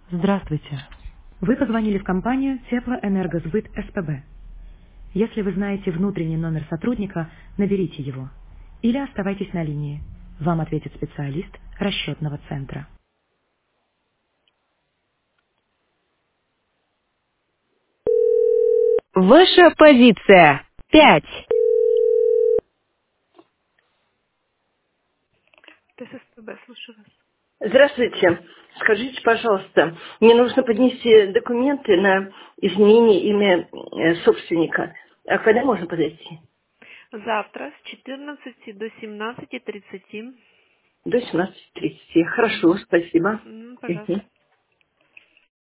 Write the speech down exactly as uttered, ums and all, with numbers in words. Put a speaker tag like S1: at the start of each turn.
S1: Здравствуйте. Вы позвонили в компанию Теплоэнергосбыт СПБ. Если вы знаете внутренний номер сотрудника, наберите его. Или оставайтесь на линии. Вам ответит специалист расчетного центра. Ваша позиция. Пять.
S2: ТССПБ, слушаю вас.
S3: Здравствуйте. Скажите, пожалуйста, мне нужно поднести документы на изменение имя э, собственника. А когда можно подойти?
S2: Завтра с четырнадцати до семнадцати тридцати.
S3: До семнадцати тридцати. Хорошо,
S2: Мгм.
S3: спасибо.
S2: М,
S3: Мгм.
S2: Пожалуйста.